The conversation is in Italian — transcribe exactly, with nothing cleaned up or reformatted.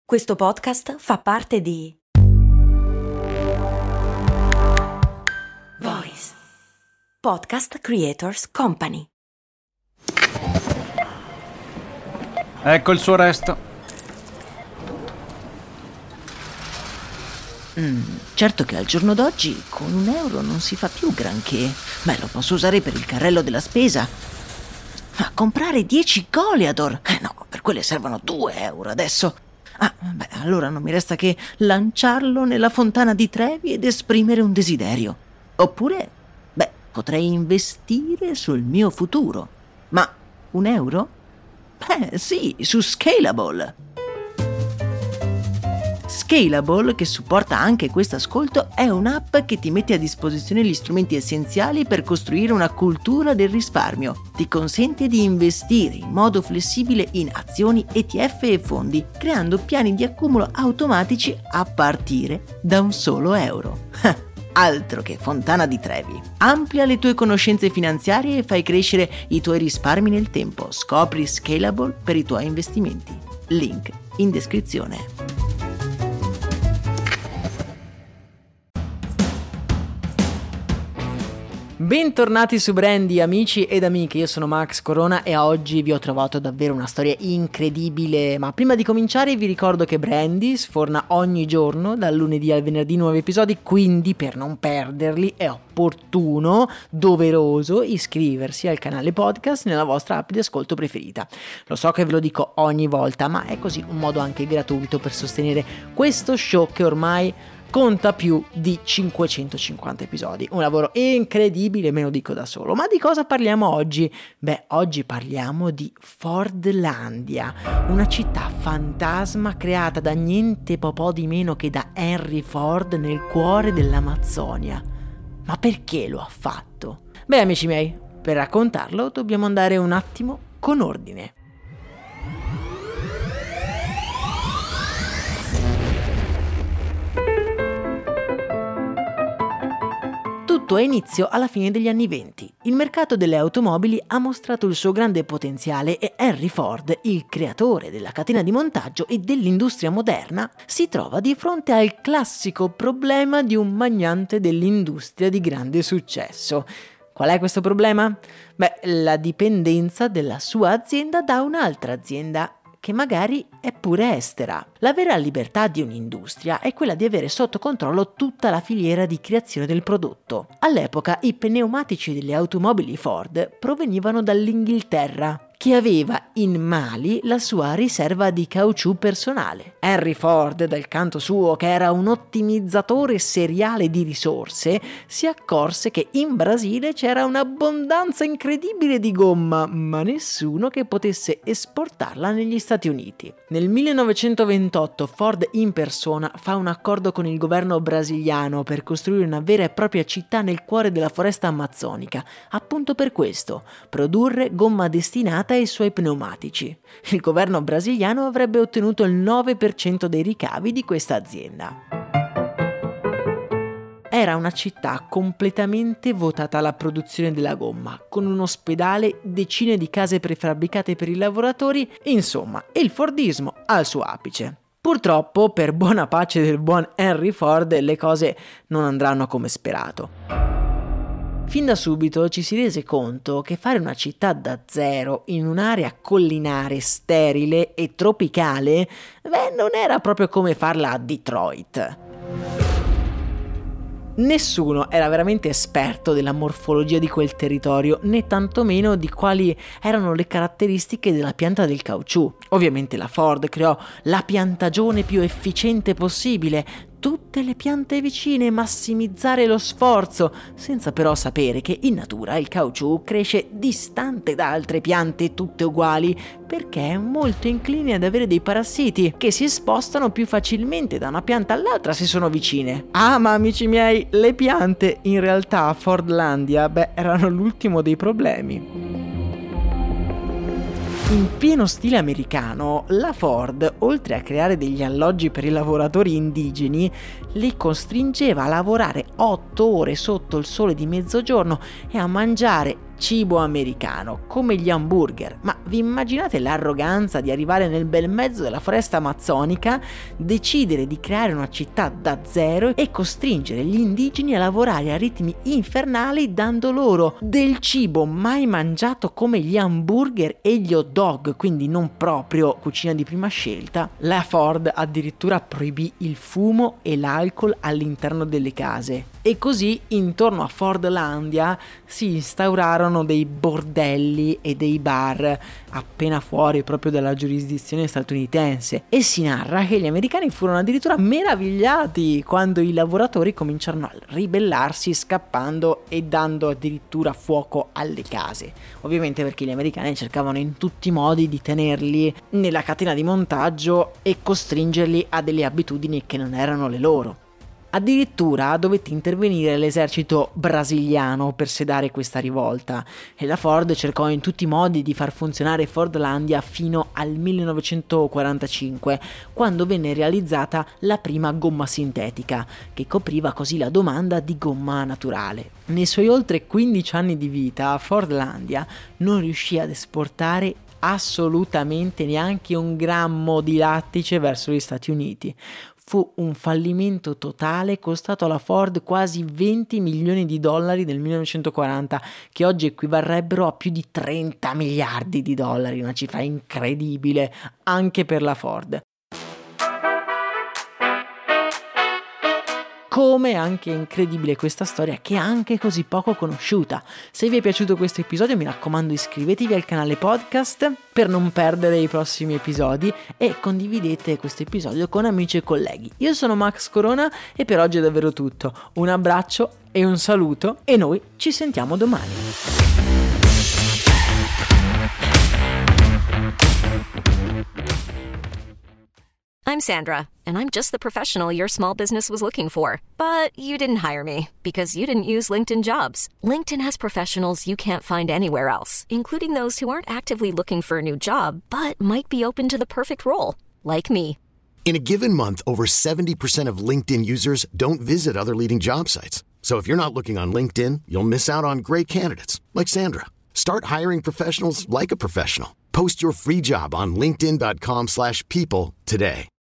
Questo podcast fa parte di Voice Podcast Creators Company. Ecco il suo resto. Mm, certo che al giorno d'oggi con un euro non si fa più granché. Beh, lo posso usare per il carrello della spesa. Ma comprare dieci Goliador? Eh no, per quelle servono due euro adesso. Ah, beh, allora non mi resta che lanciarlo nella fontana di Trevi ed esprimere un desiderio. Oppure, beh, potrei investire sul mio futuro. Ma un euro? Beh, sì, su Scalable. Scalable, che supporta anche questo ascolto, è un'app che ti mette a disposizione gli strumenti essenziali per costruire una cultura del risparmio. Ti consente di investire in modo flessibile in azioni, E T F e fondi, creando piani di accumulo automatici a partire da un solo euro. Altro che fontana di Trevi. Amplia le tue conoscenze finanziarie e fai crescere i tuoi risparmi nel tempo. Scopri Scalable per i tuoi investimenti. Link in descrizione. Bentornati su Brandy, amici ed amiche, io sono Max Corona e oggi vi ho trovato davvero una storia incredibile. Ma prima di cominciare vi ricordo che Brandy sforna ogni giorno, dal lunedì al venerdì, nuovi episodi, quindi per non perderli è opportuno, doveroso iscriversi al canale podcast nella vostra app di ascolto preferita. Lo so che ve lo dico ogni volta, ma è così un modo anche gratuito per sostenere questo show che ormai conta più di cinquecentocinquanta episodi. Un lavoro incredibile, me lo dico da solo. Ma di cosa parliamo oggi? Beh, oggi parliamo di Fordlandia, una città fantasma creata da niente po' po' di meno che da Henry Ford nel cuore dell'Amazzonia. Ma perché lo ha fatto? Beh, amici miei, per raccontarlo dobbiamo andare un attimo con ordine. Tutto ha inizio alla fine degli anni venti. Il mercato delle automobili ha mostrato il suo grande potenziale e Henry Ford, il creatore della catena di montaggio e dell'industria moderna, si trova di fronte al classico problema di un magnante dell'industria di grande successo. Qual è questo problema? Beh, la dipendenza della sua azienda da un'altra azienda, che magari è pure estera. La vera libertà di un'industria è quella di avere sotto controllo tutta la filiera di creazione del prodotto. All'epoca i pneumatici delle automobili Ford provenivano dall'Inghilterra, che aveva in Mali la sua riserva di caucciù personale. Henry Ford, dal canto suo, che era un ottimizzatore seriale di risorse, si accorse che in Brasile c'era un'abbondanza incredibile di gomma, ma nessuno che potesse esportarla negli Stati Uniti. Nel millenovecentoventotto Ford in persona fa un accordo con il governo brasiliano per costruire una vera e propria città nel cuore della foresta amazzonica, appunto per questo, produrre gomma destinata ai suoi pneumatici. Il governo brasiliano avrebbe ottenuto il nove per cento dei ricavi di questa azienda. Era una città completamente votata alla produzione della gomma, con un ospedale, decine di case prefabbricate per i lavoratori, insomma, il Fordismo al suo apice. Purtroppo, per buona pace del buon Henry Ford, le cose non andranno come sperato. Fin da subito ci si rese conto che fare una città da zero in un'area collinare, sterile e tropicale, beh, non era proprio come farla a Detroit. Nessuno era veramente esperto della morfologia di quel territorio, né tantomeno di quali erano le caratteristiche della pianta del caucciù. Ovviamente la Ford creò la piantagione più efficiente possibile, tutte le piante vicine e massimizzare lo sforzo, senza però sapere che in natura il caucciù cresce distante da altre piante tutte uguali, perché è molto incline ad avere dei parassiti che si spostano più facilmente da una pianta all'altra se sono vicine. Ah, ma amici miei, le piante in realtà a Fordlandia, beh, erano l'ultimo dei problemi. In pieno stile americano, la Ford, oltre a creare degli alloggi per i lavoratori indigeni, li costringeva a lavorare otto ore sotto il sole di mezzogiorno e a mangiare cibo americano, come gli hamburger. Ma vi immaginate l'arroganza di arrivare nel bel mezzo della foresta amazzonica, decidere di creare una città da zero e costringere gli indigeni a lavorare a ritmi infernali, dando loro del cibo mai mangiato come gli hamburger e gli hot dog, quindi non proprio cucina di prima scelta. La Ford addirittura proibì il fumo e l'alcol all'interno delle case. E così intorno a Fordlandia si instaurarono dei bordelli e dei bar appena fuori proprio dalla giurisdizione statunitense, e si narra che gli americani furono addirittura meravigliati quando i lavoratori cominciarono a ribellarsi scappando e dando addirittura fuoco alle case, ovviamente perché gli americani cercavano in tutti i modi di tenerli nella catena di montaggio e costringerli a delle abitudini che non erano le loro. Addirittura dovette intervenire l'esercito brasiliano per sedare questa rivolta, e la Ford cercò in tutti i modi di far funzionare Fordlandia fino al millenovecentoquarantacinque, quando venne realizzata la prima gomma sintetica, che copriva così la domanda di gomma naturale. Nei suoi oltre quindici anni di vita, Fordlandia non riuscì ad esportare assolutamente neanche un grammo di lattice verso gli Stati Uniti. Fu un fallimento totale, costato alla Ford quasi venti milioni di dollari nel millenovecentoquaranta, che oggi equivarrebbero a più di trenta miliardi di dollari, una cifra incredibile anche per la Ford. Come anche incredibile questa storia, che è anche così poco conosciuta. Se vi è piaciuto questo episodio, mi raccomando, iscrivetevi al canale podcast per non perdere i prossimi episodi e condividete questo episodio con amici e colleghi. Io sono Max Corona e per oggi è davvero tutto. Un abbraccio e un saluto, e noi ci sentiamo domani. I'm Sandra, and I'm just the professional your small business was looking for. But you didn't hire me because you didn't use LinkedIn Jobs. LinkedIn has professionals you can't find anywhere else, including those who aren't actively looking for a new job, but might be open to the perfect role, like me. In a given month, over seventy percent of LinkedIn users don't visit other leading job sites. So if you're not looking on LinkedIn, you'll miss out on great candidates, like Sandra. Start hiring professionals like a professional. Post your free job on linkedin dot com slash people today.